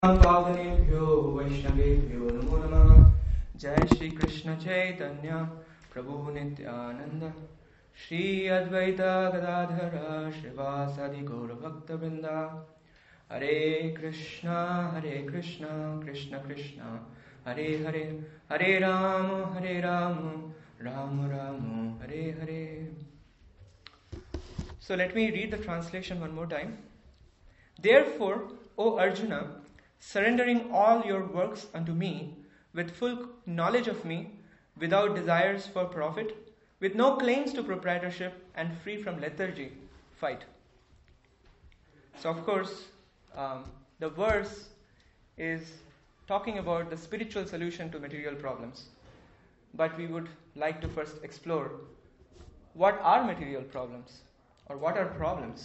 पावनेभ्यो वैष्णवेभ्यो नमो नमः। जय श्री कृष्ण चैतन्य प्रभु नित्यानंद श्री अद्वैत गदाधर श्रीवासादि गौर भक्त वृंदा। हरे कृष्णा कृष्ण कृष्ण हरे हरे, हरे Ram Ram Ram Hare Hare. So let me read the translation one more time. Therefore, O Arjuna, surrendering all your works unto me, with full knowledge of me, without desires for profit, with no claims to proprietorship, and free from lethargy, fight. So, of course, the verse is talking about the spiritual solution to material problems. But we would like to first explore what are material problems, or what are problems.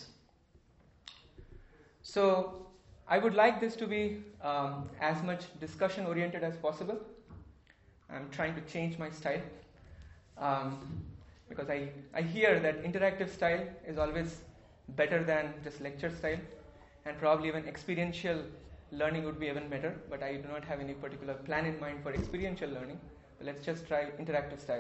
So, I would like this to be as much discussion oriented as possible. I'm trying to change my style because I hear that interactive style is always better than just lecture style, and probably even experiential learning would be even better, but I do not have any particular plan in mind for experiential learning. But let's just try interactive style.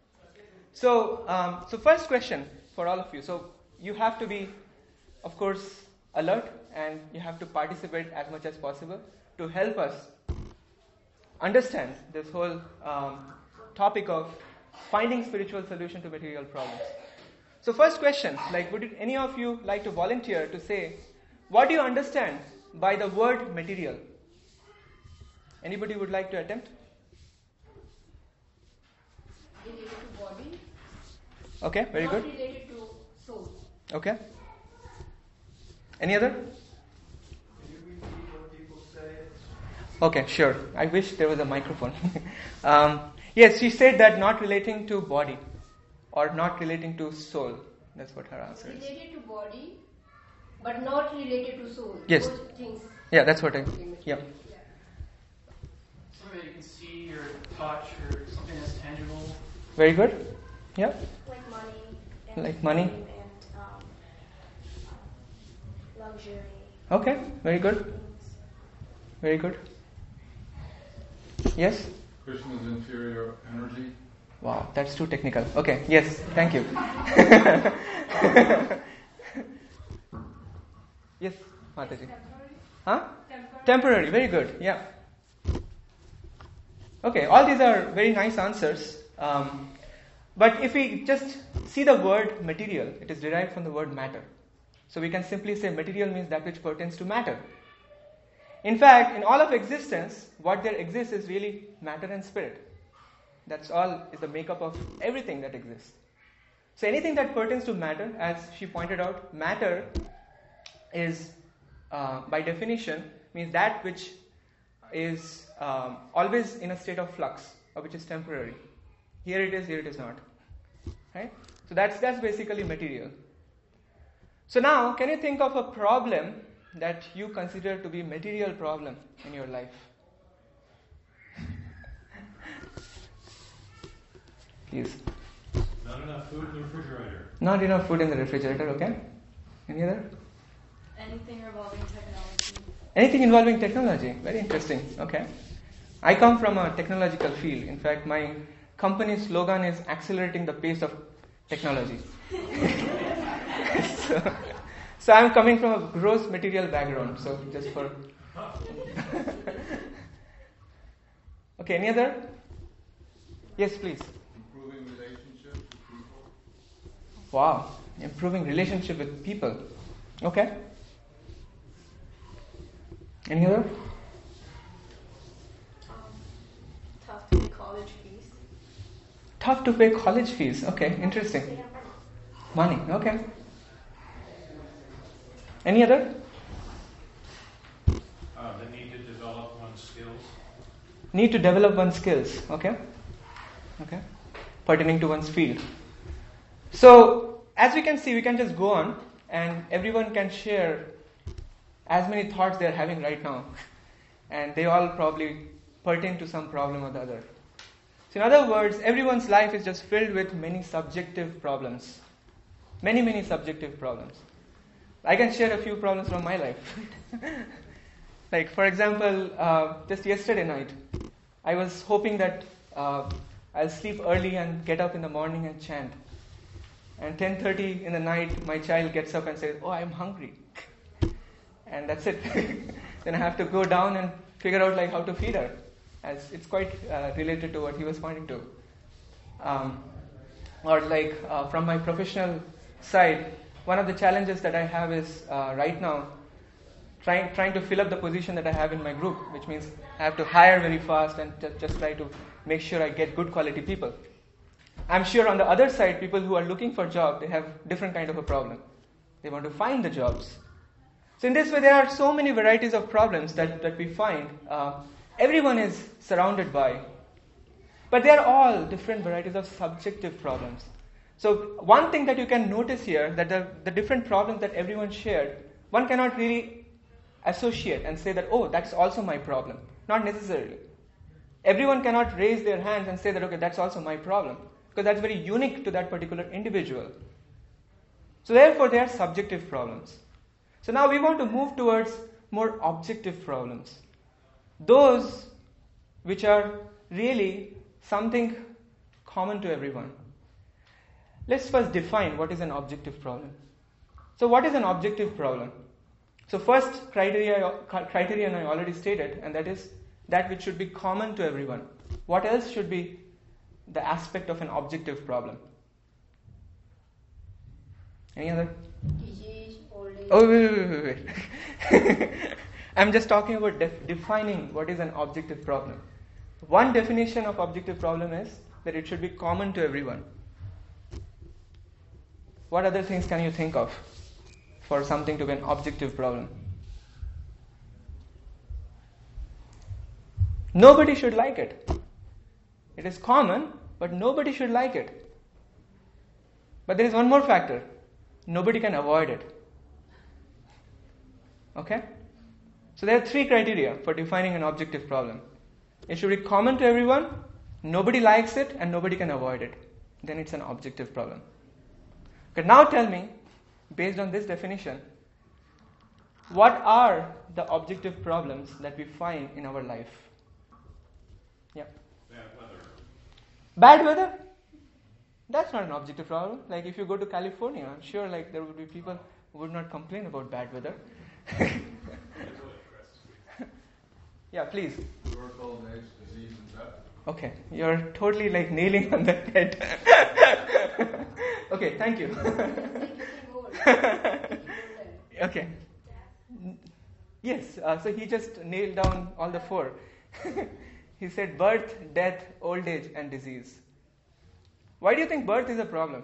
So first question for all of you. So you have to be, of course, alert, and you have to participate as much as possible to help us understand this whole topic of finding spiritual solution to material problems. So first question, would any of you like to volunteer to say, what do you understand by the word material? Anybody would like to attempt? Related to body. Okay, very good. Not related to soul. Okay. Any other? Okay, sure. I wish there was a microphone. Yes, she said that not relating to body or not relating to soul. That's what her answer is. Related to body, but not related to soul. Yes. Both things. Yeah, that's what I. Yeah. Something you can see or touch or something that's tangible. Very good. Yeah. Like money. Like money. And luxury. Okay, very good. Very good. Yes? Krishna's inferior energy. Wow, that's too technical. Okay, yes, thank you. Yes, Mataji. Huh? Temporary, very good, yeah. Okay, all these are very nice answers. But if we just see the word material, it is derived from the word matter. So we can simply say material means that which pertains to matter. In fact, in all of existence, what there exists is really matter and spirit. That's all is the makeup of everything that exists. So anything that pertains to matter, as she pointed out, matter is, by definition, means that which is always in a state of flux, or which is temporary. Here it is not. Right? So that's basically material. So now, can you think of a problem that you consider to be material problem in your life? Please. Not enough food in the refrigerator. Not enough food in the refrigerator, okay. Any other? Anything involving technology. Anything involving technology. Very interesting. Okay. I come from a technological field. In fact, my company's slogan is accelerating the pace of technology. So I'm coming from a gross material background. So just for... Okay, any other? Yes, please. Improving relationships with people. Wow, improving relationship with people. Okay. Any other? Tough to pay college fees. Tough to pay college fees. Okay, interesting. Money. Okay. Any other? The need to develop one's skills. Need to develop one's skills. Okay. Okay. Pertaining to one's field. So, as we can see, we can just go on and everyone can share as many thoughts they are having right now. And they all probably pertain to some problem or the other. So, in other words, everyone's life is just filled with many subjective problems. Many subjective problems. I can share a few problems from my life. Like, for example, just yesterday night, I was hoping that I'll sleep early and get up in the morning and chant. And 10:30 in the night, my child gets up and says, "Oh, I'm hungry." And that's it. Then I have to go down and figure out like how to feed her. As it's quite related to what he was pointing to. Or like from my professional side, one of the challenges that I have is right now trying to fill up the position that I have in my group, which means I have to hire very fast and just try to make sure I get good quality people. I'm sure on the other side, people who are looking for jobs, they have different kind of a problem. They want to find the jobs. So in this way, there are so many varieties of problems that we find. Everyone is surrounded by. But they are all different varieties of subjective problems. So one thing that you can notice here, that the different problems that everyone shared, one cannot really associate and say that, oh, that's also my problem. Not necessarily. Everyone cannot raise their hands and say that, okay, that's also my problem. Because that's very unique to that particular individual. So therefore, they are subjective problems. So now we want to move towards more objective problems. Those which are really something common to everyone. Let's first define what is an objective problem. So what is an objective problem? So first criterion I already stated, and that is that which should be common to everyone. What else should be the aspect of an objective problem? Any other? Disease, old age. Oh, wait. I'm just talking about defining what is an objective problem. One definition of objective problem is that it should be common to everyone. What other things can you think of for something to be an objective problem? Nobody should like it. It is common, but nobody should like it. But there is one more factor. Nobody can avoid it. Okay? So there are three criteria for defining an objective problem. It should be common to everyone, nobody likes it, and nobody can avoid it. Then it's an objective problem. Okay, now tell me, based on this definition, what are the objective problems that we find in our life? Yeah. Bad weather. Bad weather? That's not an objective problem. Like if you go to California, I'm sure like there would be people who would not complain about bad weather. Yeah, please. Birth, old age, disease, and death. Okay, you're totally like nailing on the head. Okay, thank you. Okay. Yes, so he just nailed down all the four. He said birth, death, old age, and disease. Why do you think birth is a problem?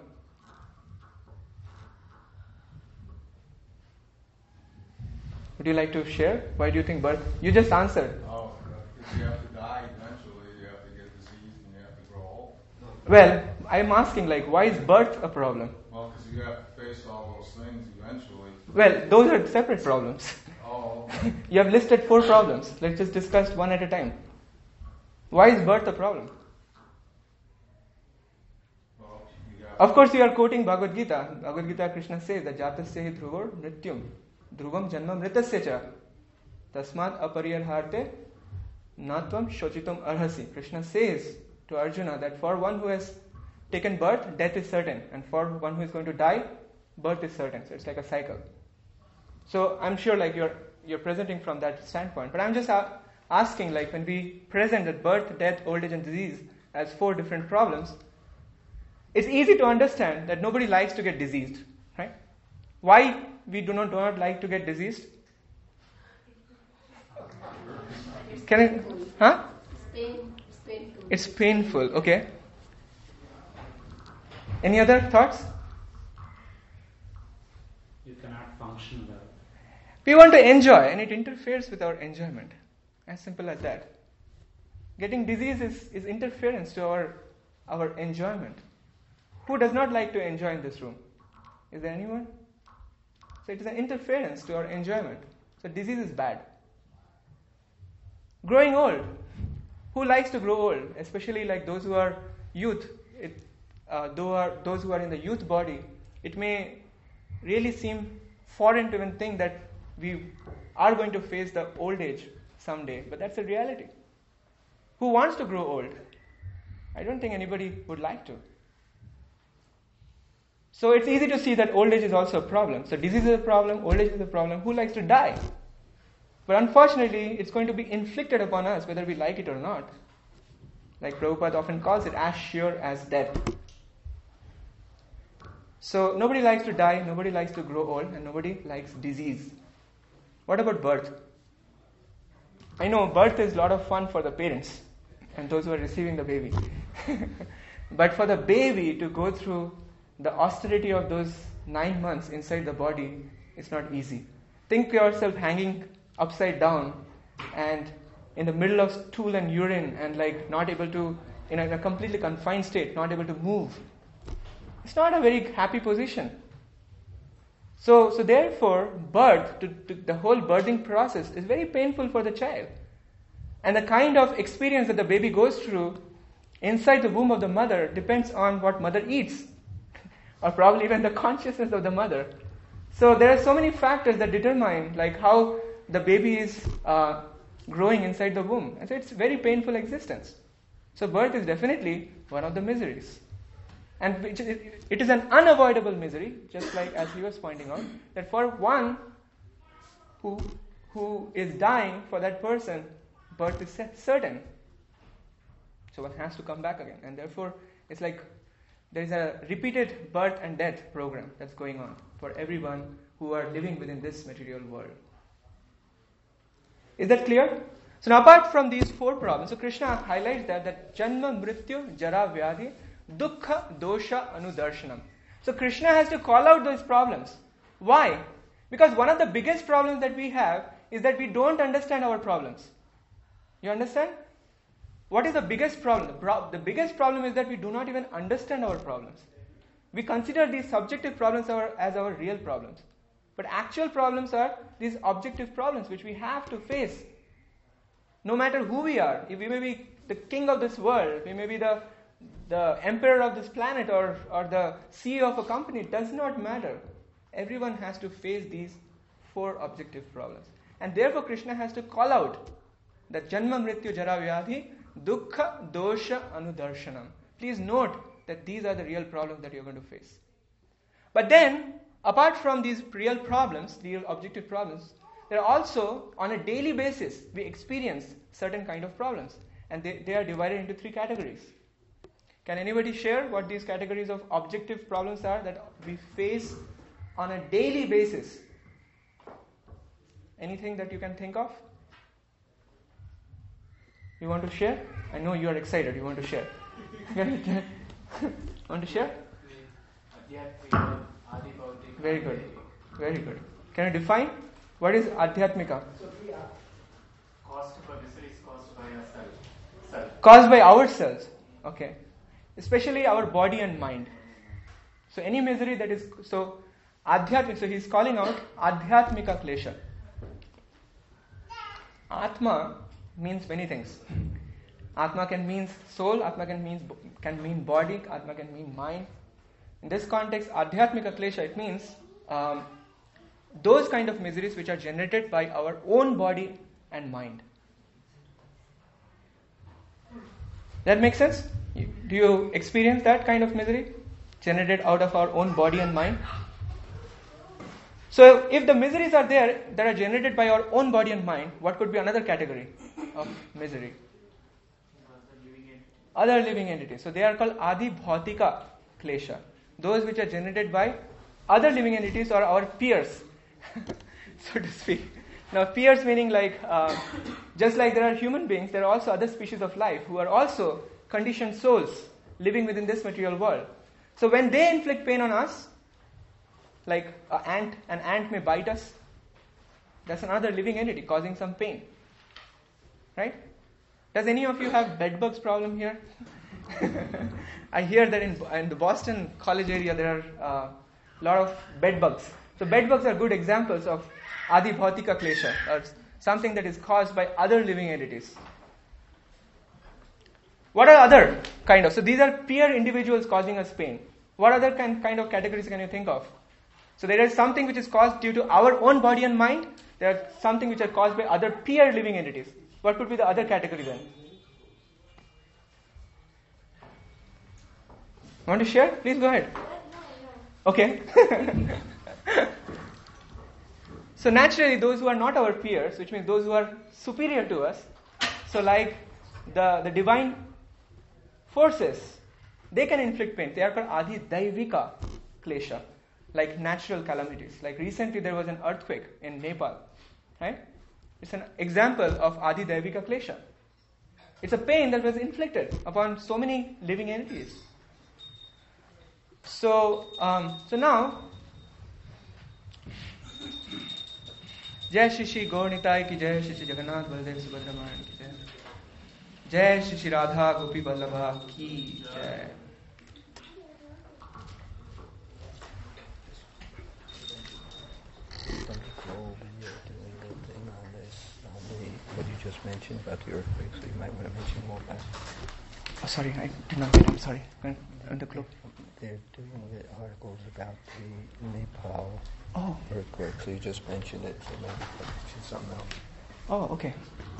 Would you like to share? Why do you think birth? You just answered. Oh, because you have to die eventually, you have to get diseased, and you have to grow old. Well, I'm asking like, why is birth a problem? Well, because you have to face all those things eventually. Well, those are separate problems. Oh, You have listed 4 problems. Let's just discuss one at a time. Why is birth a problem? well, you got. Of course, you are quoting Bhagavad Gita. Bhagavad Gita, Krishna says that Jatasya hi dhruvar mrityum dhruvam janma mritasya cha tasmat apariyarharte natvam shochitum arhasi. Krishna says to Arjuna that for one who has taken birth, death is certain, and for one who is going to die, birth is certain. So it's like a cycle. So I'm sure like you're presenting from that standpoint, but I'm just asking, like when we present that birth, death, old age, and disease as 4 different problems, it's easy to understand that nobody likes to get diseased, right? Why we do not like to get diseased? Can it? Huh? It's painful. It's painful. Okay. Any other thoughts? You cannot function well. We want to enjoy, and it interferes with our enjoyment. As simple as that. Getting disease is interference to our enjoyment. Who does not like to enjoy in this room? Is there anyone? So it is an interference to our enjoyment. So disease is bad. Growing old. Who likes to grow old? Especially like those who are youth. Those who are in the youth body, it may really seem foreign to even think that we are going to face the old age someday, but that's a reality. Who wants to grow old? I don't think anybody would like to. So it's easy to see that old age is also a problem. So disease is a problem, old age is a problem. Who likes to die? But unfortunately, it's going to be inflicted upon us whether we like it or not. Like Prabhupada often calls it, as sure as death. So nobody likes to die, nobody likes to grow old, and nobody likes disease. What about birth? I know birth is a lot of fun for the parents and those who are receiving the baby. But for the baby to go through the austerity of those 9 months inside the body, it's not easy. Think yourself hanging upside down and in the middle of stool and urine and like not able to, in a completely confined state, not able to move. It's not a very happy position. So therefore, birth, the whole birthing process is very painful for the child. And the kind of experience that the baby goes through inside the womb of the mother depends on what mother eats, or probably even the consciousness of the mother. So there are so many factors that determine like how the baby is growing inside the womb. And so it's very painful existence. So birth is definitely one of the miseries. And it is an unavoidable misery, just like as he was pointing out, that for one who is dying, for that person, birth is certain. So one has to come back again. And therefore, it's like there is a repeated birth and death program that's going on for everyone who are living within this material world. Is that clear? So now apart from these 4 problems, so Krishna highlights that Janma, Mrityu, Jara, Vyadhi, Dukkha, Dosha, Anudarshanam. So Krishna has to call out those problems. Why? Because one of the biggest problems that we have is that we don't understand our problems. You understand? What is the biggest problem? The biggest problem is that we do not even understand our problems. We consider these subjective problems as our real problems. But actual problems are these objective problems which we have to face. No matter who we are, if we may be the king of this world, we may be the emperor of this planet or the CEO of a company, it does not matter. Everyone has to face these 4 objective problems. And therefore Krishna has to call out that Janma, Mrityu, Jara, Vyadhi, Dukkha, Dosha, Anudarshanam. Please note that these are the real problems that you're going to face. But then, apart from these real problems, real objective problems, there are also, on a daily basis, we experience certain kind of problems. And they are divided into 3 categories. Can anybody share what these categories of objective problems are that we face on a daily basis? Anything that you can think of? You want to share? I know you are excited. You want to share. Want to share? Very good. Very good. Can you define? What is Adhyatmika? Caused by miseries caused by ourselves. Caused by ourselves. Okay. Especially our body and mind. So any misery that is... So Adhyatmika, so he's calling out Adhyatmika Klesha. Atma means many things. Atma can mean soul, Atma can mean body, Atma can mean mind. In this context, Adhyatmika Klesha, it means those kind of miseries which are generated by our own body and mind. That makes sense? Do you experience that kind of misery generated out of our own body and mind? So if the miseries are there that are generated by our own body and mind, what could be another category of misery? Other living entities. So they are called Adi Bhautika Klesha. Those which are generated by other living entities or our peers, so to speak. Now peers meaning like, just like there are human beings, there are also other species of life who are also conditioned souls living within this material world. So when they inflict pain on us, like an ant may bite us, that's another living entity causing some pain. Right? Does any of you have bedbugs problem here? I hear that in the Boston college area there are a lot of bedbugs. So bedbugs are good examples of Adi Bhautika Klesha, or something that is caused by other living entities. What are other kind of? So these are peer individuals causing us pain. What other kind of categories can you think of? So there is something which is caused due to our own body and mind. there are something which are caused by other peer living entities. What could be the other category then? Want to share? Please go ahead. Okay. So naturally, those who are not our peers, which means those who are superior to us, so like the divine forces, they can inflict pain. They are called Adi Daivika Klesha, like natural calamities. Like recently there was an earthquake in Nepal, right? It's an example of Adi Daivika Klesha. It's a pain that was inflicted upon so many living entities. So now, Jai Shri Shri Gaur Nitai ki Jai, Shri Shri Jagannath Baladev Subhadra Mahan ki Jai, Jai Shri Shri Radha Gopi Vallabha ki Jai. What you just mentioned about the earthquake, so you might want to mention more about it. Oh, sorry, I did not get it. I'm sorry. On the globe. They're doing the articles about the Nepal Oh. earthquake, so you just mentioned it, so maybe mention something else. Oh, okay.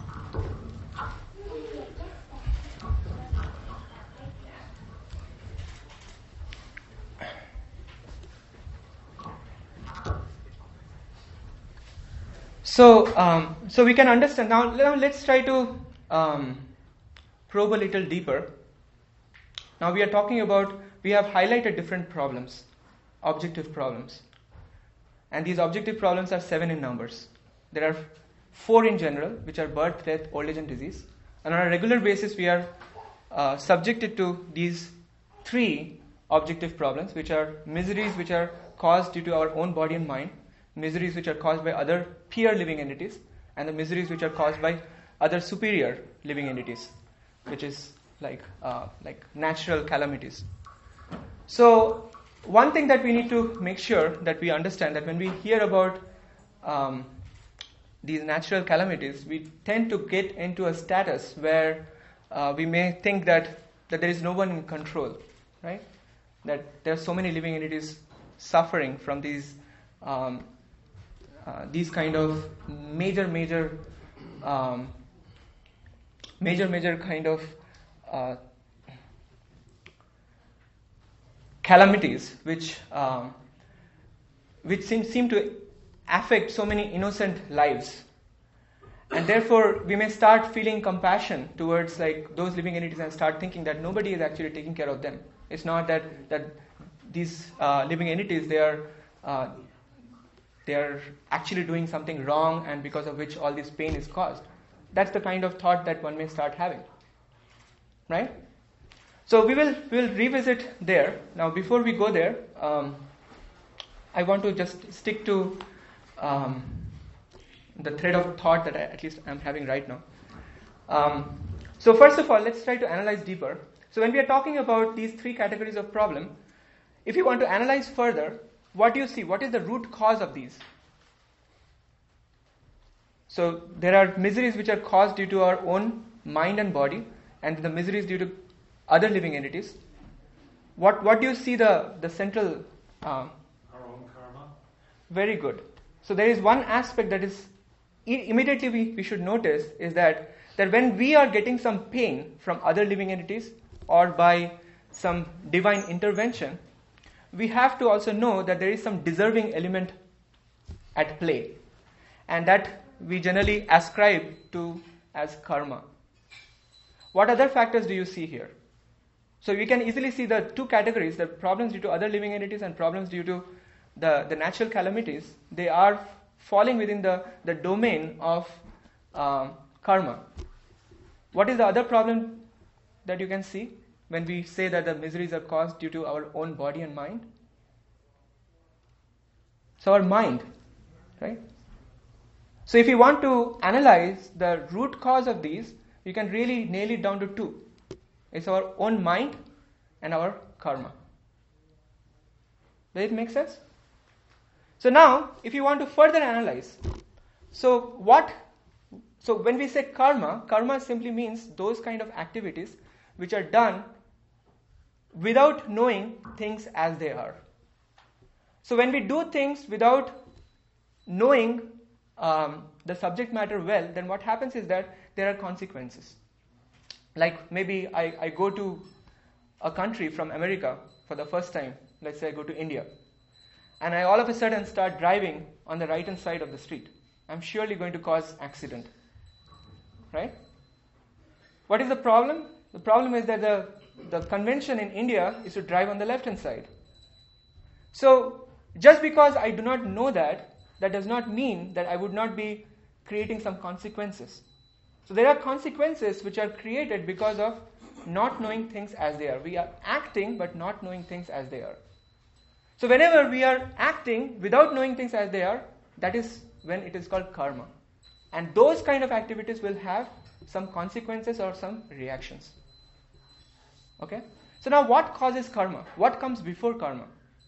So we can understand now. Let's try to probe a little deeper. Now we are talking about. We have highlighted different problems, objective problems, and these objective problems are 7 in numbers. There are 4 in general, which are birth, death, old age, and disease. And on a regular basis, we are subjected to these 3 objective problems, which are miseries which are caused due to our own body and mind, miseries which are caused by other peer living entities, and the miseries which are caused by other superior living entities, which is like natural calamities. So one thing that we need to make sure that we understand, that when we hear about these natural calamities, we tend to get into a status where we may think that there is no one in control, right? That there are so many living entities suffering from these kind of major kind of calamities which seem to affect so many innocent lives, and therefore we may start feeling compassion towards like those living entities and start thinking that nobody is actually taking care of them. It's not that these living entities they are actually doing something wrong and because of which all this pain is caused. That's the kind of thought that one may start having, right? So we will revisit there. Now before we go there, I want to just stick to the thread of thought that at least I'm having right now. So first of all, let's try to analyze deeper. So when we are talking about these 3 categories of problem, if you want to analyze further, what do you see? What is the root cause of these? So there are miseries which are caused due to our own mind and body, and the miseries due to other living entities. What do you see the central? Our own karma. Very good. So there is one aspect that is immediately we should notice is that when we are getting some pain from other living entities or by some divine intervention, we have to also know that there is some deserving element at play, and that we generally ascribe to as karma. What other factors do you see here? So we can easily see the 2 categories, the problems due to other living entities and problems due to the natural calamities. They are falling within the domain of karma. What is the other problem that you can see when we say that the miseries are caused due to our own body and mind? So our mind, right? So if you want to analyze the root cause of these, you can really nail it down to 2. It's our own mind and our karma. Does it make sense? So now, if you want to further analyze, so when we say karma simply means those kind of activities which are done without knowing things as they are. So when we do things without knowing the subject matter well, then what happens is that there are consequences. Like maybe I go to a country from America for the first time. Let's say I go to India. And I all of a sudden start driving on the right hand side of the street. I'm surely going to cause accident. Right? What is the problem? The problem is that the convention in India is to drive on the left hand side. So just because I do not know that does not mean that I would not be creating some consequences. So there are consequences which are created because of not knowing things as they are. We are acting but not knowing things as they are. So whenever we are acting without knowing things as they are, that is when it is called karma. And those kind of activities will have some consequences or some reactions. Okay? So now what causes karma? What comes before karma?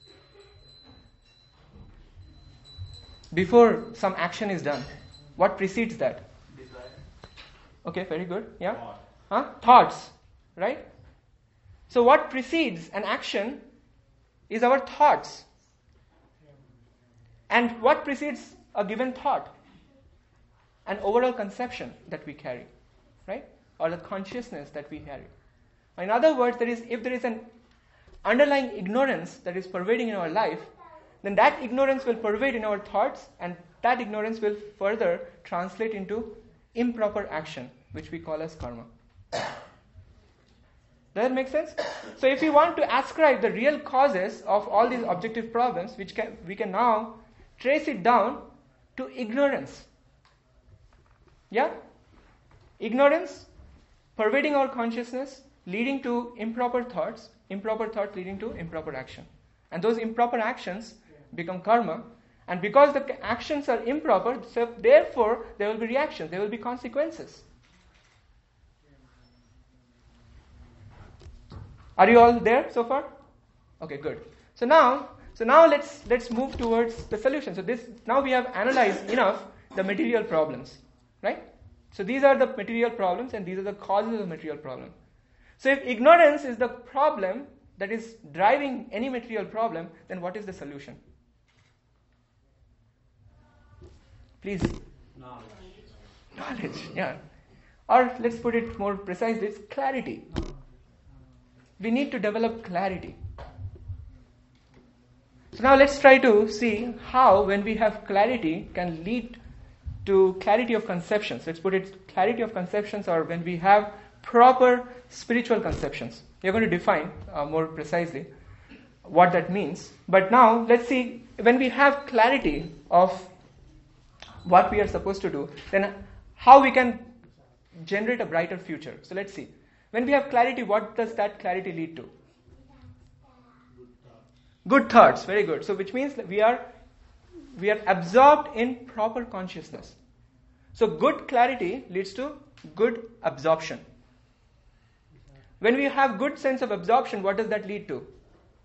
Before some action is done, what precedes that? Desire. Okay, very good. Yeah? Thoughts, right? So what precedes an action is our thoughts. And what precedes a given thought? An overall conception that we carry, right? Or the consciousness that we carry. In other words, if there is an underlying ignorance that is pervading in our life, then that ignorance will pervade in our thoughts, and that ignorance will further translate into improper action, which we call as karma. Does that make sense? So if we want to ascribe the real causes of all these objective problems, we can now trace it down to ignorance. Yeah? Ignorance pervading our consciousness, leading to improper thoughts leading to improper action. And those improper actions become karma. And because the actions are improper, so therefore there will be reactions, there will be consequences. Are you all there so far? Okay, good. So now let's move towards the solution. So now we have analyzed enough the material problems, right? So these are the material problems and these are the causes of the material problem. So if ignorance is the problem that is driving any material problem, then what is the solution? Please. Knowledge, yeah. Or let's put it more precisely, it's clarity. We need to develop clarity. So now let's try to see how, when we have clarity, can lead to clarity of conceptions. Let's put it clarity of conceptions, or when we have proper spiritual conceptions. We are going to define more precisely what that means. But now let's see, when we have clarity of what we are supposed to do, then how we can generate a brighter future. So let's see. When we have clarity, what does that clarity lead to? Good thoughts. Very good. So which means that we are absorbed in proper consciousness. So good clarity leads to good absorption. When we have good sense of absorption, what does that lead to?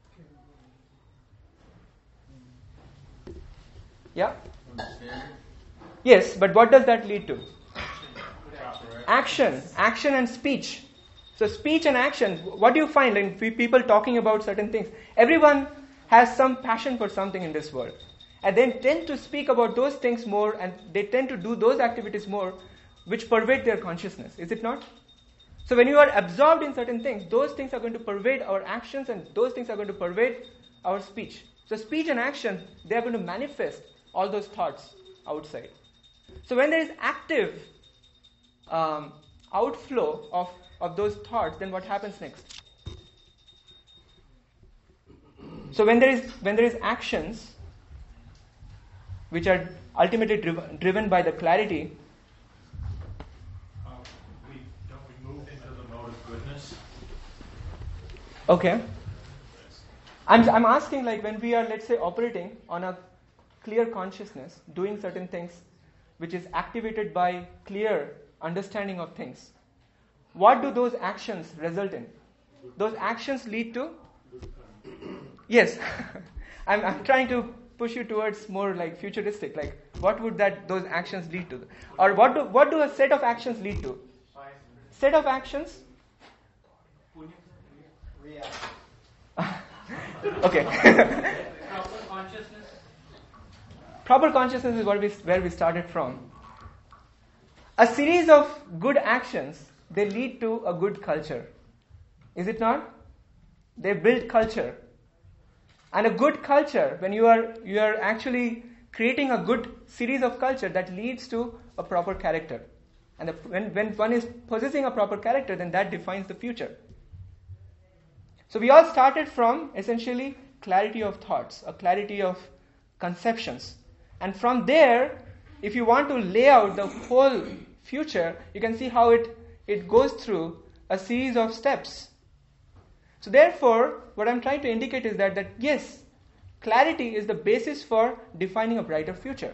Yeah? Understanding? Yes, but what does that lead to? Action and speech. So speech and action, what do you find in people talking about certain things? Everyone has some passion for something in this world. And they tend to speak about those things more, and they tend to do those activities more which pervade their consciousness. Is it not? So when you are absorbed in certain things, those things are going to pervade our actions, and those things are going to pervade our speech. So speech and action, they are going to manifest all those thoughts outside. So when there is active outflow of those thoughts, then what happens next? So when there is actions which are ultimately driven by the clarity, we move into the mode of goodness. okay. I'm asking, like, when we are, let's say, operating on a clear consciousness, doing certain things which is activated by clear understanding of things, what do those actions result in? Those actions lead to? Yes. I'm trying to push you towards more like futuristic. Like, what would those actions lead to? Or what do a set of actions lead to? Set of actions? Okay. Proper consciousness. proper consciousness is where we started from. A series of good actions, they lead to a good culture. Is it not? They build culture. And a good culture, when you are actually creating a good series of culture, that leads to a proper character. And when one is possessing a proper character, then that defines the future. So we all started from essentially clarity of thoughts, a clarity of conceptions. And from there, if you want to lay out the whole future, you can see how it goes through a series of steps. So therefore, what I'm trying to indicate is that yes, clarity is the basis for defining a brighter future.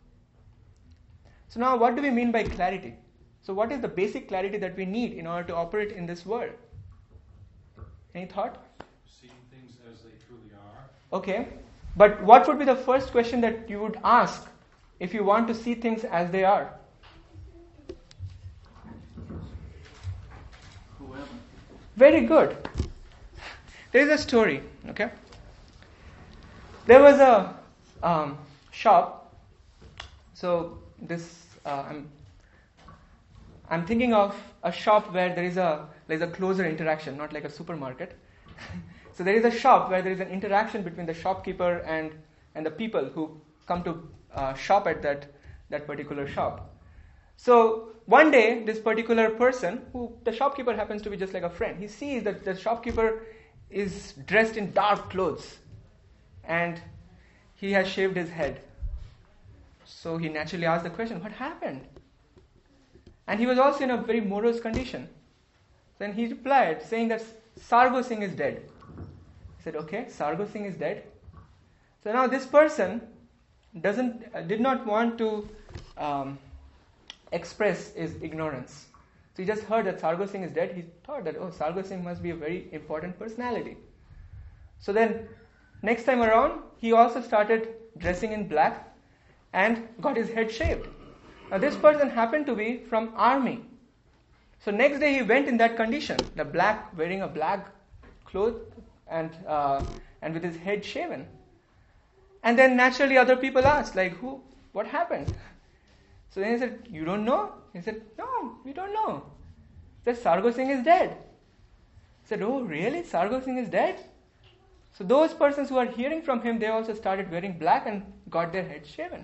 So now what do we mean by clarity? So what is the basic clarity that we need in order to operate in this world? Any thought? Seeing things as they truly are. Okay. But what would be the first question that you would ask if you want to see things as they are? Whoever. Very good. There is a story, okay? There was a shop. So this, I'm thinking of a shop where there is a closer interaction, not like a supermarket. So there is a shop where there is an interaction between the shopkeeper and the people who come to shop at that particular shop. So one day, this particular person, who the shopkeeper happens to be just like a friend, he sees that the shopkeeper is dressed in dark clothes and he has shaved his head. So he naturally asked the question, what happened? And he was also in a very morose condition. Then he replied, saying that Sargo Singh is dead. He said, okay, Sargo Singh is dead. So now this person did not want to express his ignorance. So he just heard that Sargo Singh is dead. He thought that, Sargo Singh must be a very important personality. So then, next time around, he also started dressing in black and got his head shaved. Now this person happened to be from army. So next day he went in that condition, wearing a black cloth and with his head shaven. And then naturally other people asked, what happened? So then he said, you don't know? He said, no, we don't know. He said, Sargo Singh is dead. He said, oh really? Sargo Singh is dead? So those persons who are hearing from him, they also started wearing black and got their heads shaven.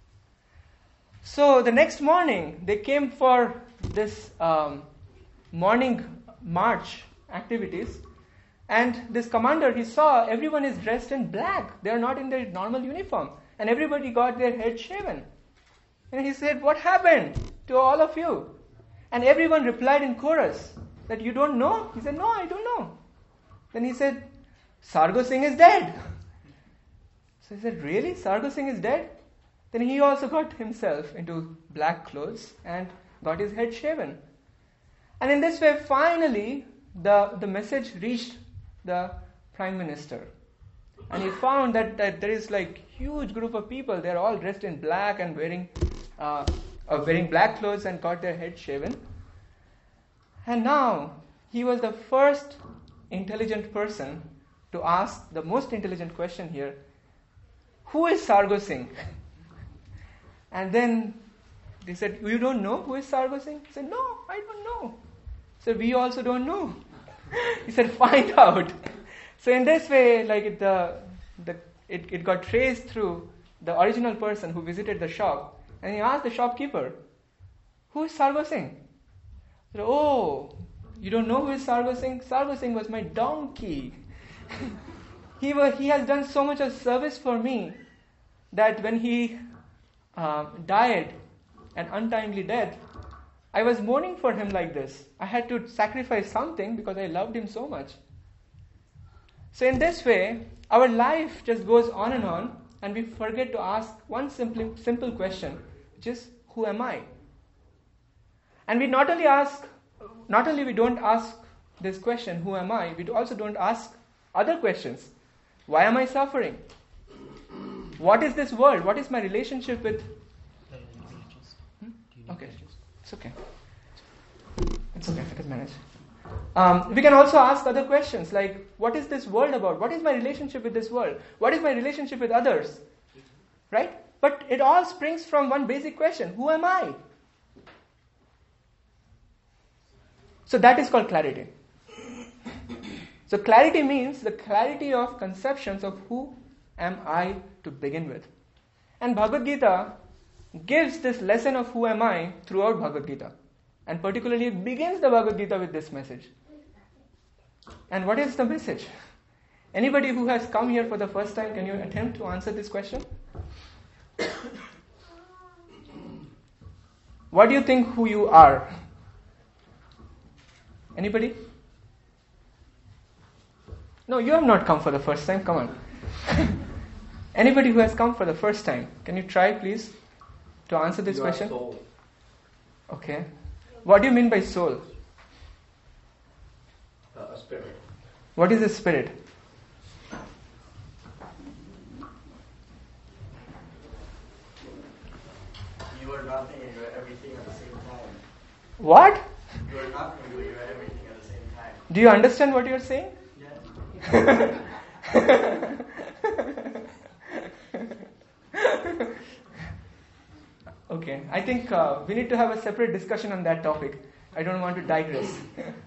So the next morning, they came for this morning march activities. And this commander, he saw everyone is dressed in black. They are not in their normal uniform. And everybody got their head shaven. And he said, what happened to all of you? And everyone replied in chorus that you don't know? He said, no, I don't know. Then he said, Sargo Singh is dead. So he said, really? Sargo Singh is dead? Then he also got himself into black clothes and got his head shaven. And in this way, finally, the message reached the Prime Minister. And he found that there is huge group of people. They're all dressed in black and wearing black clothes and got their head shaven. And now, he was the first intelligent person to ask the most intelligent question here. Who is Sargo Singh? And then they said, you don't know who is Sargo Singh? He said, no, I don't know. He said, we also don't know. He said, find out. So in this way, it got traced through the original person who visited the shop. And he asked the shopkeeper, who is Sargo Singh? He said, oh, you don't know who is Sargo Singh? Sargo Singh was my donkey. He has done so much of service for me that when he died an untimely death, I was mourning for him like this. I had to sacrifice something because I loved him so much. So in this way, our life just goes on and we forget to ask one simple question, which is, who am I? And we not only we don't ask this question, who am I, we also don't ask other questions. Why am I suffering? What is this world? What is my relationship with? Okay, it's okay. It's okay, I can manage. We can also ask other questions like, what is this world about? What is my relationship with this world? What is my relationship with others? Right? But it all springs from one basic question: who am I? So that is called clarity. So clarity means the clarity of conceptions of who am I to begin with. And Bhagavad Gita gives this lesson of who am I throughout Bhagavad Gita. And particularly it begins the Bhagavad Gita with this message. And what is the message? Anybody who has come here for the first time, can you attempt to answer this question? What do you think who you are? Anybody? No, you have not come for the first time. Come on. Anybody who has come for the first time, can you try, please, to answer this question? Soul. Okay. What do you mean by soul? A spirit. What is a spirit? You are nothing and you are everything at the same time. What? You are nothing and you are everything at the same time. Do you understand what you are saying? Yeah. Okay, I think we need to have a separate discussion on that topic. I don't want to digress.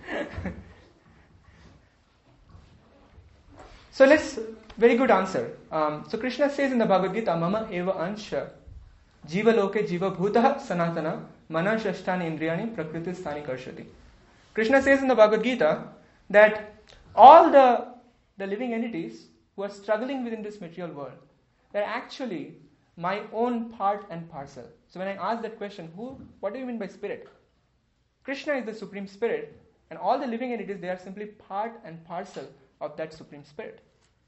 So very good answer. So Krishna says in the Bhagavad Gita, Mama eva ansha, jiva loke jiva bhutah sanatana, mana shashtani indriyani prakriti sthani karshati. Krishna says in the Bhagavad Gita that all the living entities who are struggling within this material world, they're actually my own part and parcel. So when I ask that question, what do you mean by spirit? Krishna is the Supreme Spirit, and all the living entities, they are simply part and parcel of that Supreme Spirit.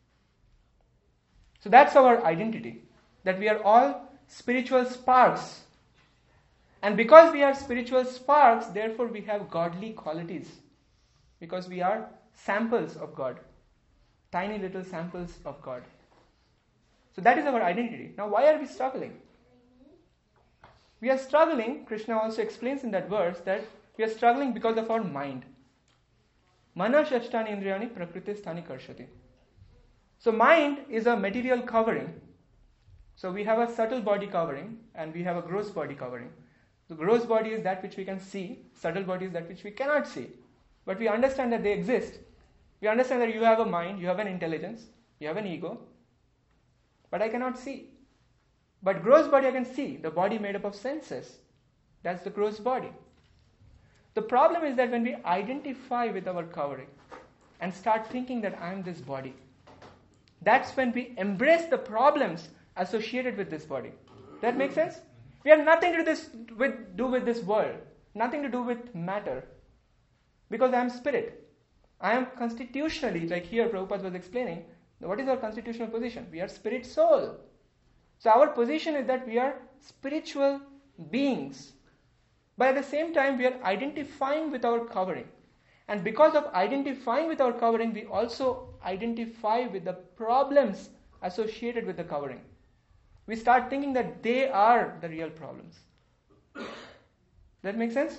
So that's our identity, that we are all spiritual sparks. And because we are spiritual sparks, therefore we have godly qualities. Because we are samples of God, tiny little samples of God. So that is our identity. Now why are we struggling? We are struggling, Krishna also explains in that verse, that we are struggling because of our mind. Mana shashtani indriyani prakriti sthani karshati. So mind is a material covering. So we have a subtle body covering and we have a gross body covering. The gross body is that which we can see, subtle body is that which we cannot see. But we understand that they exist. We understand that you have a mind, you have an intelligence, you have an ego, but I cannot see. But gross body I can see, the body made up of senses. That's the gross body. The problem is that when we identify with our covering and start thinking that I am this body, that's when we embrace the problems associated with this body. That makes sense? We have nothing to do with this world, nothing to do with matter, because I am spirit. I am constitutionally, like here Prabhupada was explaining, what is our constitutional position? We are spirit soul. So our position is that we are spiritual beings. But at the same time, we are identifying with our covering. And because of identifying with our covering, we also identify with the problems associated with the covering. We start thinking that they are the real problems. That makes sense?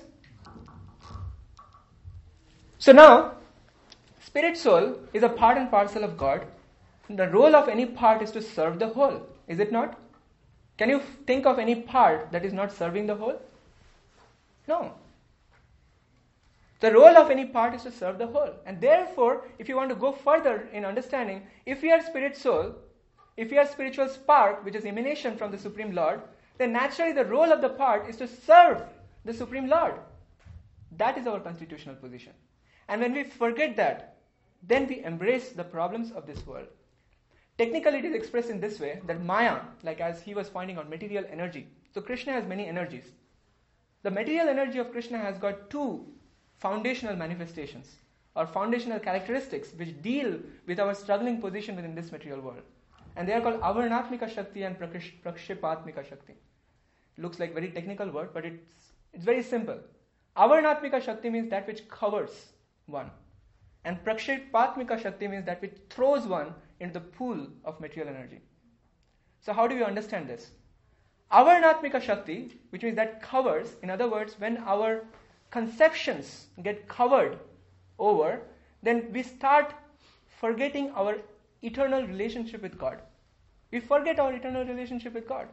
So now, spirit soul is a part and parcel of God. The role of any part is to serve the whole. Is it not? Can you think of any part that is not serving the whole? No. The role of any part is to serve the whole. And therefore, if you want to go further in understanding, if we are spirit soul, if we are spiritual spark, which is emanation from the Supreme Lord, then naturally the role of the part is to serve the Supreme Lord. That is our constitutional position. And when we forget that, then we embrace the problems of this world. Technically, it is expressed in this way, that Maya, like as he was pointing out, material energy. So Krishna has many energies. The material energy of Krishna has got two foundational manifestations, or foundational characteristics, which deal with our struggling position within this material world. And they are called Avarnatmika Shakti and Prakshipatmika Shakti. It looks like very technical word, but it's very simple. Avarnatmika Shakti means that which covers one. And Prakshipatmika Shakti means that which throws one into the pool of material energy. So how do we understand this? Avarnatmika Shakti, which means that covers, in other words, when our conceptions get covered over, then we start forgetting our eternal relationship with God. We forget our eternal relationship with God.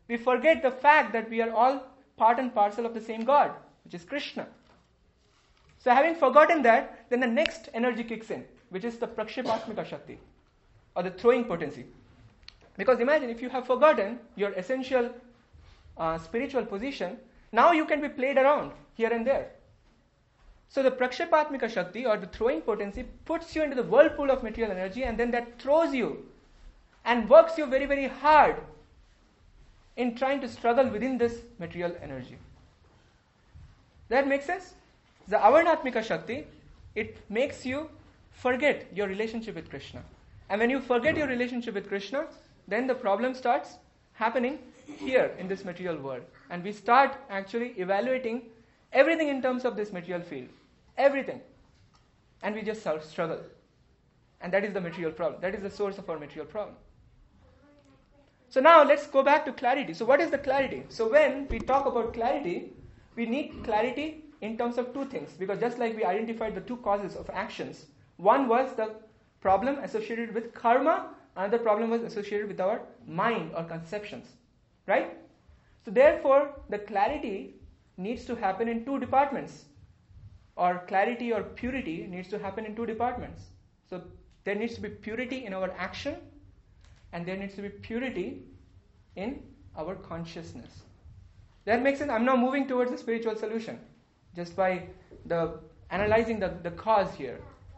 we forget the fact that we are all part and parcel of the same God, which is Krishna. So having forgotten that, then the next energy kicks in, which is the Prakshepatmika Shakti, or the throwing potency. Because imagine, if you have forgotten your essential spiritual position, now you can be played around here and there. So the Prakshepatmika Shakti, or the throwing potency, puts you into the whirlpool of material energy, and then that throws you and works you very, very hard in trying to struggle within this material energy. That makes sense? The Avarnatmika Shakti, it makes you forget your relationship with Krishna. And when you forget your relationship with Krishna, then the problem starts happening here in this material world. And we start actually evaluating everything in terms of this material field. Everything. And we just struggle. And that is the material problem. That is the source of our material problem. So now let's go back to clarity. So what is the clarity? So when we talk about clarity, we need clarity in terms of two things. Because just like we identified the two causes of actions, one was the problem associated with karma, another problem was associated with our mind or conceptions. Right? So therefore, the clarity needs to happen in two departments. Or clarity or purity needs to happen in two departments. So there needs to be purity in our action, and there needs to be purity in our consciousness. That makes sense? I'm now moving towards the spiritual solution, just by analyzing the cause here.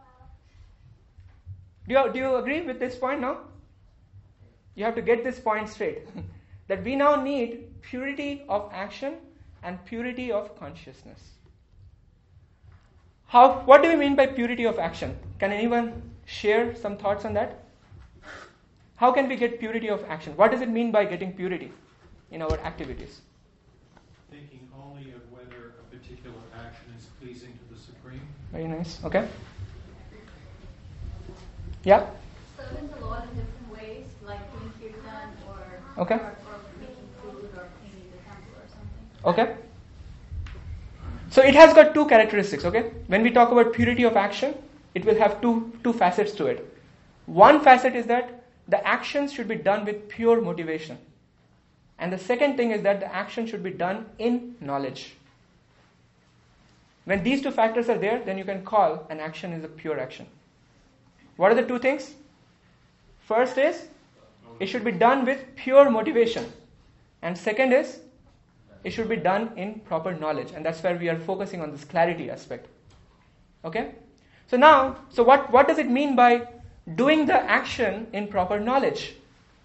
Do you agree with this point now? You have to get this point straight. That we now need purity of action and purity of consciousness. What do we mean by purity of action? Can anyone share some thoughts on that? How can we get purity of action? What does it mean by getting purity in our activities? Thinking only of whether a particular action is pleasing to the Supreme. Very nice. Okay. Yeah? Serving the Lord in different ways, like doing kirtan or, Okay. or making food or cleaning the temple or something. Okay. So it has got two characteristics, okay? When we talk about purity of action, it will have two facets to it. One facet is that the actions should be done with pure motivation. And the second thing is that the action should be done in knowledge. When these two factors are there, then you can call an action is a pure action. What are the two things? First is, it should be done with pure motivation. And second is, it should be done in proper knowledge. And that's where we are focusing on this clarity aspect. Okay? So now, what does it mean by doing the action in proper knowledge?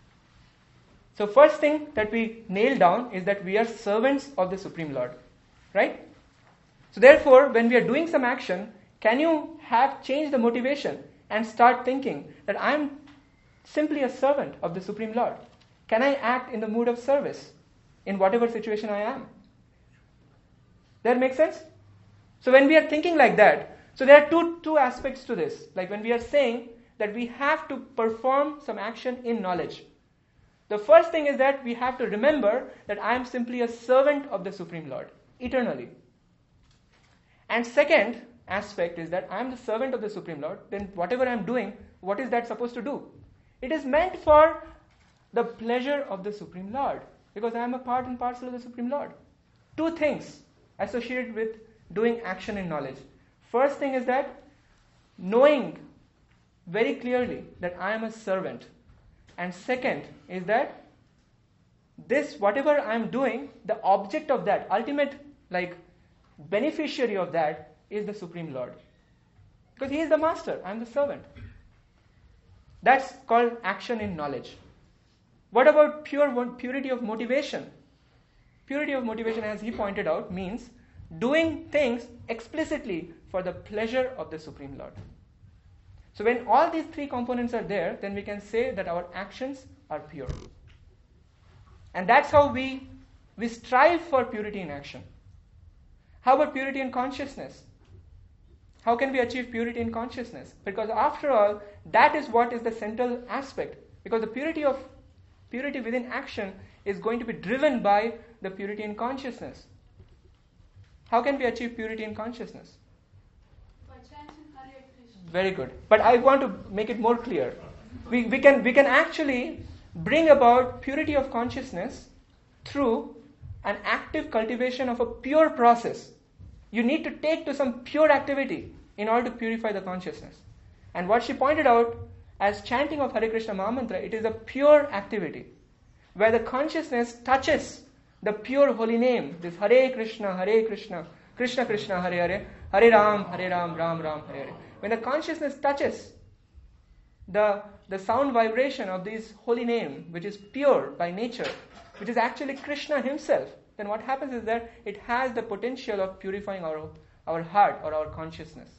So first thing that we nail down is that we are servants of the Supreme Lord. Right? So therefore, when we are doing some action, can you change the motivation and start thinking that I am simply a servant of the Supreme Lord? Can I act in the mood of service in whatever situation I am? That makes sense? So when we are thinking like that, so there are two aspects to this. Like when we are saying that we have to perform some action in knowledge. The first thing is that we have to remember that I am simply a servant of the Supreme Lord, eternally. And second aspect is that I am the servant of the Supreme Lord, then whatever I am doing, what is that supposed to do? It is meant for the pleasure of the Supreme Lord, because I am a part and parcel of the Supreme Lord. Two things associated with doing action in knowledge. First thing is that knowing very clearly that I am a servant. And second is that this, whatever I am doing, the object of that, ultimate beneficiary of that is the Supreme Lord. Because He is the master, I am the servant. That's called action in knowledge. What about purity of motivation? Purity of motivation, as he pointed out, means doing things explicitly for the pleasure of the Supreme Lord. So when all these three components are there, then we can say that our actions are pure. And that's how we strive for purity in action. How about purity in consciousness? How can we achieve purity in consciousness? Because after all, that is what is the central aspect. Because the purity within action is going to be driven by the purity in consciousness. How can we achieve purity in consciousness? By chanting Hare Krishna. Very good. But I want to make it more clear. We can actually bring about purity of consciousness through an active cultivation of a pure process. You need to take to some pure activity in order to purify the consciousness. And what she pointed out as chanting of Hare Krishna Mahamantra, it is a pure activity where the consciousness touches the pure holy name, this Hare Krishna, Krishna Krishna, Hare Hare, Hare Ram, Ram Ram, Hare Hare. When the consciousness touches the sound vibration of this holy name, which is pure by nature, which is actually Krishna himself, then what happens is that it has the potential of purifying our heart or our consciousness.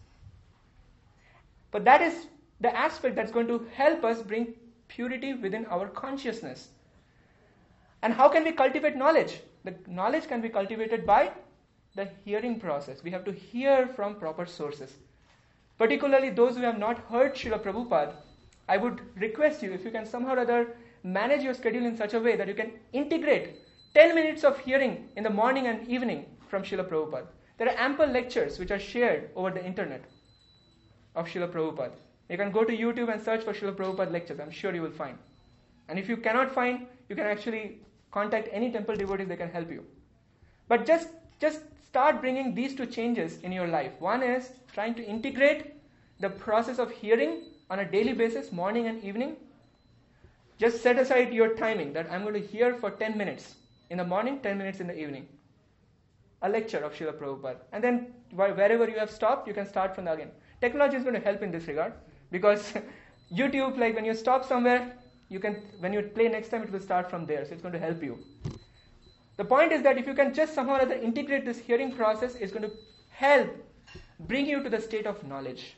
But that is the aspect that's going to help us bring purity within our consciousness. And how can we cultivate knowledge? The knowledge can be cultivated by the hearing process. We have to hear from proper sources. Particularly those who have not heard Srila Prabhupada, I would request you, if you can somehow or other manage your schedule in such a way that you can integrate 10 minutes of hearing in the morning and evening from Srila Prabhupada. There are ample lectures which are shared over the internet of Srila Prabhupada. You can go to YouTube and search for Srila Prabhupada lectures. I'm sure you will find. And if you cannot find, you can actually contact any temple devotees, they can help you. But just start bringing these two changes in your life. One is trying to integrate the process of hearing on a daily basis, morning and evening. Just set aside your timing that I'm going to hear for 10 minutes in the morning, 10 minutes in the evening. A lecture of Srila Prabhupada. And then wherever you have stopped, you can start from again. Technology is going to help in this regard because YouTube, like when you stop somewhere, when you play next time, it will start from there. So it's going to help you. The point is that if you can just somehow or other integrate this hearing process, it's going to help bring you to the state of knowledge.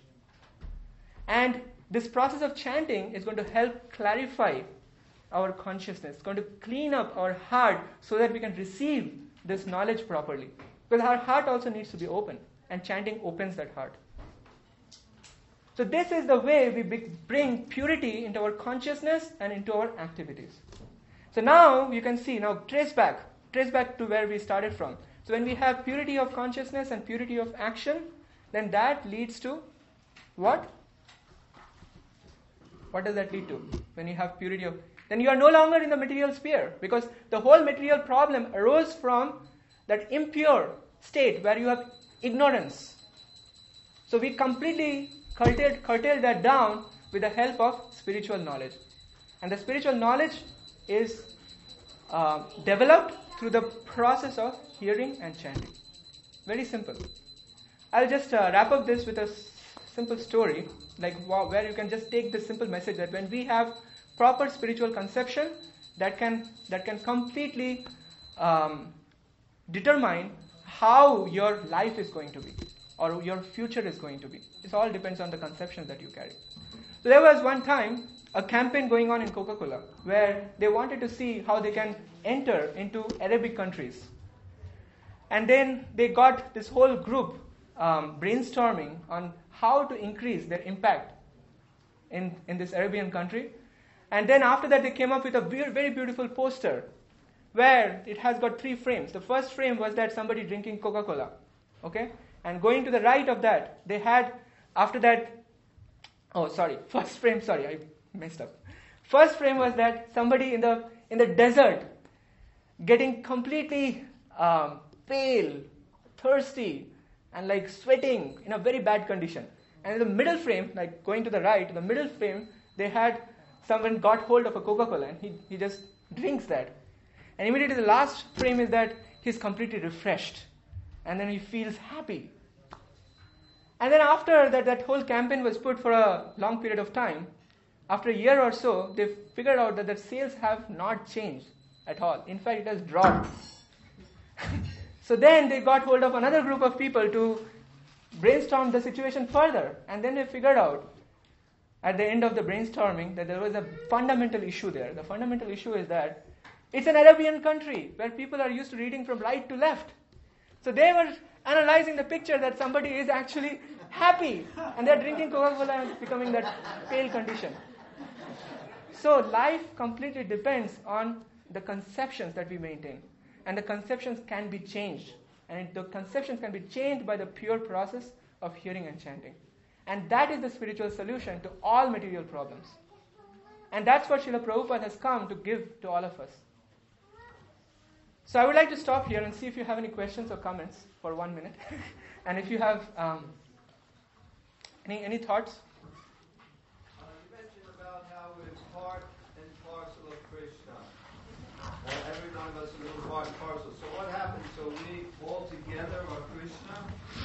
And this process of chanting is going to help clarify our consciousness. It's going to clean up our heart so that we can receive this knowledge properly. Because our heart also needs to be open, and chanting opens that heart. So this is the way we bring purity into our consciousness and into our activities. So now you can see, now trace back to where we started from. So when we have purity of consciousness and purity of action, then that leads to what? What does that lead to? When you have purity of... Then you are no longer in the material sphere, because the whole material problem arose from that impure state where you have ignorance. So we completely curtailed that down with the help of spiritual knowledge. And the spiritual knowledge is developed through the process of hearing and chanting. Very simple. I'll just wrap up this with a simple story, like where you can just take this simple message that when we have proper spiritual conception, that can completely determine how your life is going to be or your future is going to be. It all depends on the conceptions that you carry. So there was one time a campaign going on in Coca-Cola where they wanted to see how they can enter into Arabic countries. And then they got this whole group brainstorming on how to increase their impact in this Arabian country. And then after that they came up with a very beautiful poster where it has got 3 frames. The first frame was that somebody drinking Coca-Cola. Okay? And going to the right of that, they had, after that, first frame, I messed up. First frame was that somebody in the desert getting completely pale, thirsty, and like sweating in a very bad condition. And in the middle frame, like going to the right, in the middle frame, they had someone got hold of a Coca-Cola and he just drinks that. And immediately the last frame is that he's completely refreshed. And then he feels happy. And then after that whole campaign was put for a long period of time, after a year or so, they figured out that the sales have not changed at all. In fact, it has dropped. So then they got hold of another group of people to brainstorm the situation further. And then they figured out at the end of the brainstorming that there was a fundamental issue there. The fundamental issue is that it's an Arabian country where people are used to reading from right to left. So they were analyzing the picture that somebody is actually happy and they're drinking Coca-Cola and becoming that pale condition. So life completely depends on the conceptions that we maintain. And the conceptions can be changed. And the conceptions can be changed by the pure process of hearing and chanting. And that is the spiritual solution to all material problems. And that's what Srila Prabhupada has come to give to all of us. So I would like to stop here and see if you have any questions or comments for 1 minute. And if you have any thoughts? You mentioned about how we're part and parcel of Krishna. Every one of us is a little part and parcel. So what happens? So we all together are Krishna?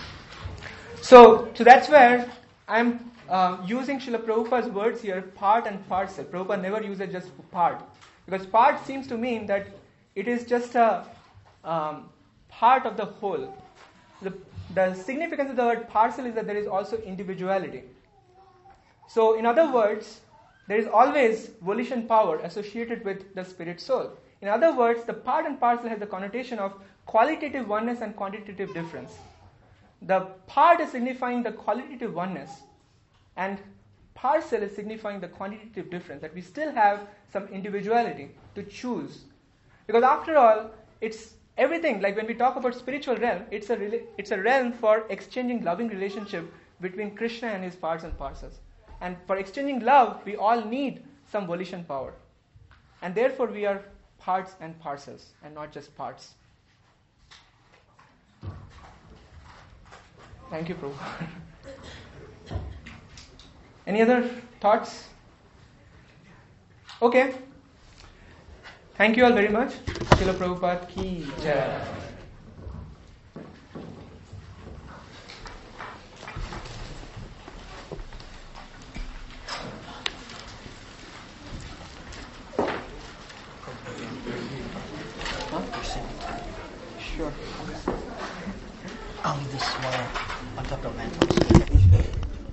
So that's where I'm using Srila Prabhupada's words here, part and parcel. Prabhupada never uses just part. Because part seems to mean that it is just a part of the whole. The significance of the word parcel is that there is also individuality. So in other words, there is always volition power associated with the spirit soul. In other words, the part and parcel has the connotation of qualitative oneness and quantitative difference. The part is signifying the qualitative oneness, and parcel is signifying the quantitative difference, that we still have some individuality to choose. Because after all, it's everything, like when we talk about spiritual realm, it's a realm for exchanging loving relationship between Krishna and his parts and parcels. And for exchanging love, we all need some volition power. And therefore we are parts and parcels, and not just parts. Thank you, Prabhu. Any other thoughts? Okay. Thank you all very much. Srila Prabhupada ki jai. Sure. Only this small on top of the mantle.